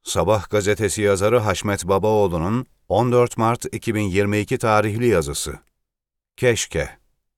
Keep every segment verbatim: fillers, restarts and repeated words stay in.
Sabah gazetesi yazarı Haşmet Babaoğlu'nun on dört Mart iki bin yirmi iki tarihli yazısı. Keşke.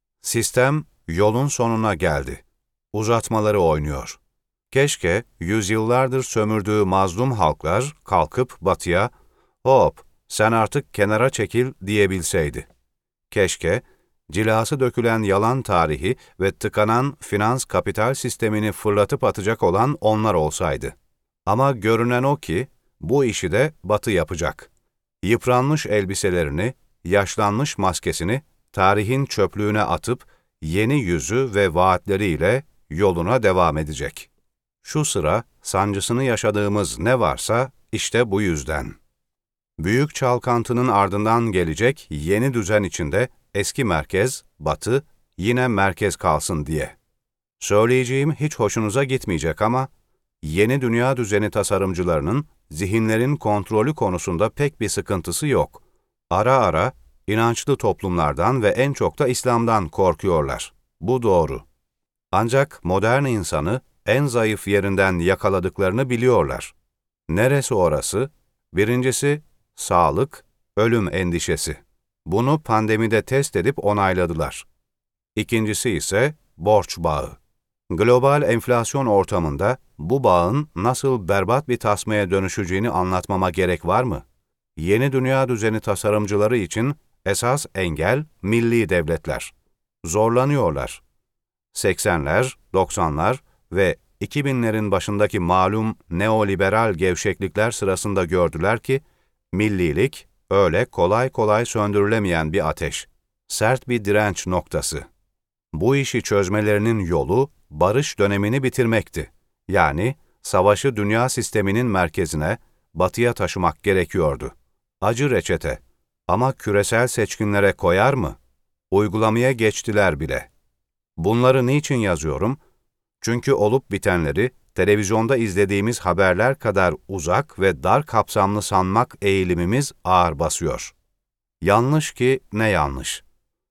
Sistem yolun sonuna geldi. Uzatmaları oynuyor. Keşke yüzyıllardır sömürdüğü mazlum halklar kalkıp batıya, hop sen artık kenara çekil diyebilseydi. Keşke cilası dökülen yalan tarihi ve tıkanan finans kapital sistemini fırlatıp atacak olan onlar olsaydı. Ama görünen o ki bu işi de Batı yapacak. Yıpranmış elbiselerini, yaşlanmış maskesini tarihin çöplüğüne atıp yeni yüzü ve vaatleriyle yoluna devam edecek. Şu sıra sancısını yaşadığımız ne varsa işte bu yüzden. Büyük çalkantının ardından gelecek yeni düzen içinde eski merkez, Batı, yine merkez kalsın diye. Söyleyeceğim hiç hoşunuza gitmeyecek ama yeni dünya düzeni tasarımcılarının zihinlerin kontrolü konusunda pek bir sıkıntısı yok. Ara ara inançlı toplumlardan ve en çok da İslam'dan korkuyorlar. Bu doğru. Ancak modern insanı en zayıf yerinden yakaladıklarını biliyorlar. Neresi orası? Birincisi, sağlık, ölüm endişesi. Bunu pandemide test edip onayladılar. İkincisi ise borç bağı. Global enflasyon ortamında bu bağın nasıl berbat bir tasmaya dönüşeceğini anlatmama gerek var mı? Yeni dünya düzeni tasarımcıları için esas engel milli devletler. Zorlanıyorlar. seksenler, doksanlar ve iki binlerin başındaki malum neoliberal gevşeklikler sırasında gördüler ki, millilik öyle kolay kolay söndürülemeyen bir ateş, sert bir direnç noktası. Bu işi çözmelerinin yolu, barış dönemini bitirmekti. Yani savaşı dünya sisteminin merkezine, batıya taşımak gerekiyordu. Acı reçete. Ama küresel seçkinlere koyar mı? Uygulamaya geçtiler bile. Bunları niçin yazıyorum? Çünkü olup bitenleri televizyonda izlediğimiz haberler kadar uzak ve dar kapsamlı sanmak eğilimimiz ağır basıyor. Yanlış ki ne yanlış.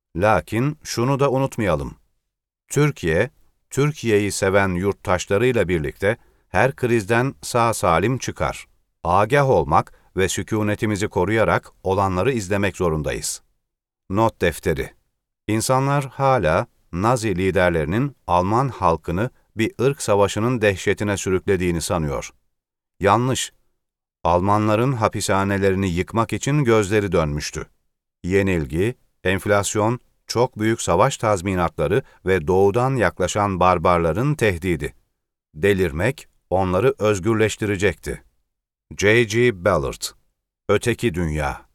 Lakin şunu da unutmayalım. Türkiye, Türkiye'yi seven yurttaşlarıyla birlikte her krizden sağ salim çıkar. Agah olmak ve sükunetimizi koruyarak olanları izlemek zorundayız. Not defteri. İnsanlar hala Nazi liderlerinin Alman halkını bir ırk savaşının dehşetine sürüklediğini sanıyor. Yanlış. Almanların hapishanelerini yıkmak için gözleri dönmüştü. Yenilgi, enflasyon, çok büyük savaş tazminatları ve doğudan yaklaşan barbarların tehdidi. Delirmek onları özgürleştirecekti. J G Ballard. Öteki Dünya.